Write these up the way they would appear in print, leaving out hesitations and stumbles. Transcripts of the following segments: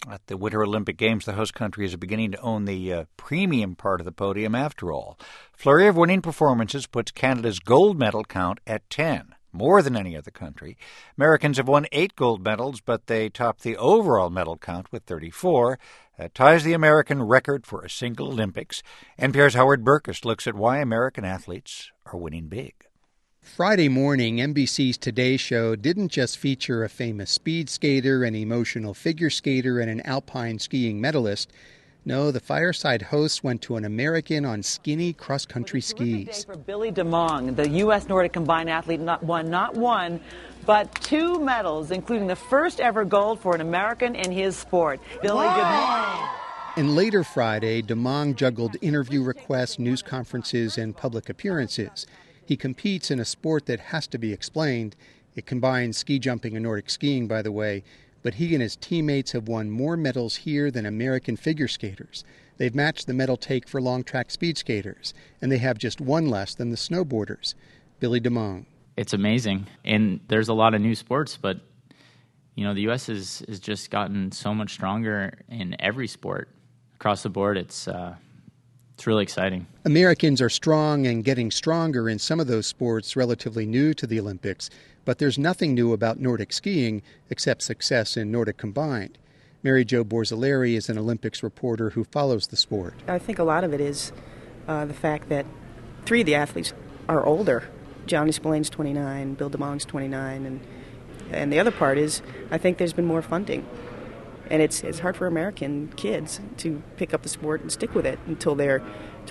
At the Winter Olympic Games, the host country is beginning to own the premium part of the podium after all. Flurry of winning performances puts Canada's gold medal count at 10, more than any other country. Americans have won 8 gold medals, but they top the overall medal count with 34. That ties the American record for a single Olympics. NPR's Howard Burkus looks at why American athletes are winning big. Friday morning, NBC's Today Show didn't just feature a famous speed skater, an emotional figure skater, and an alpine skiing medalist. No, the fireside hosts went to an American on skinny cross-country skis. Day for Billy DeMong, the U.S. Nordic combined athlete, not one, but 2 medals, including the first ever gold for an American in his sport. Billy DeMong. And later Friday, DeMong juggled interview requests, news conferences, and public appearances. He competes in a sport that has to be explained. It combines ski jumping and Nordic skiing, by the way. But he and his teammates have won more medals here than American figure skaters. They've matched the medal take for long-track speed skaters, and they have just 1 less than the snowboarders. Billy DeMong. It's amazing. And there's a lot of new sports, but, the U.S. has just gotten so much stronger in every sport. Across the board, it's really exciting. Americans are strong and getting stronger in some of those sports relatively new to the Olympics, but there's nothing new about Nordic skiing except success in Nordic combined. Mary Jo Borzilleri is an Olympics reporter who follows the sport. I think a lot of it is the fact that 3 of the athletes are older. Johnny Spillane's 29, Bill DeMong's 29, and the other part is I think there's been more funding. And it's hard for American kids to pick up the sport and stick with it until they're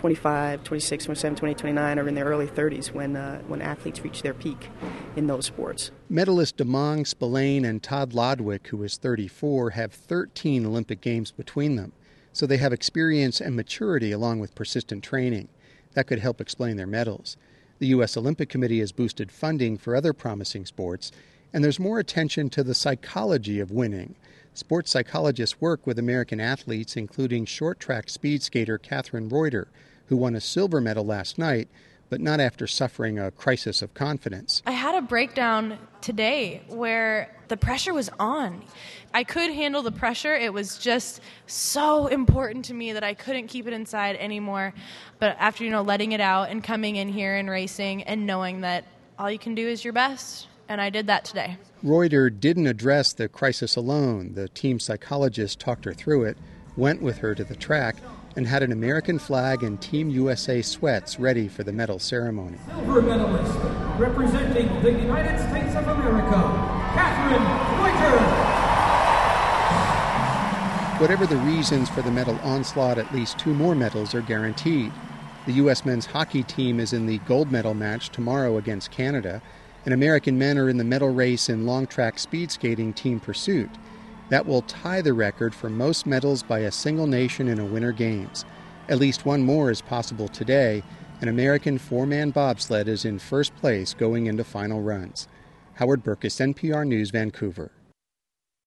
25, 26, 27, 28, 29, or in their early 30s when athletes reach their peak in those sports. Medalist DeMong, Spillane, and Todd Lodwick, who is 34, have 13 Olympic Games between them. So they have experience and maturity along with persistent training. That could help explain their medals. The U.S. Olympic Committee has boosted funding for other promising sports, and there's more attention to the psychology of winning. Sports psychologists work with American athletes, including short-track speed skater Catherine Reuter, who won a silver medal last night, but not after suffering a crisis of confidence. I had a breakdown today where the pressure was on. I could handle the pressure. It was just so important to me that I couldn't keep it inside anymore. But after, letting it out and coming in here and racing and knowing that all you can do is your best, and I did that today. Reuter didn't address the crisis alone. The team psychologist talked her through it, went with her to the track, and had an American flag and Team USA sweats ready for the medal ceremony. Silver medalist, representing the United States of America, Catherine Reuter. Whatever the reasons for the medal onslaught, at least 2 more medals are guaranteed. The U.S. men's hockey team is in the gold medal match tomorrow against Canada, and American men are in the medal race in long-track speed skating team pursuit. That will tie the record for most medals by a single nation in a Winter Games. At least 1 more is possible today. An American 4-man bobsled is in first place going into final runs. Howard Burkus, NPR News, Vancouver.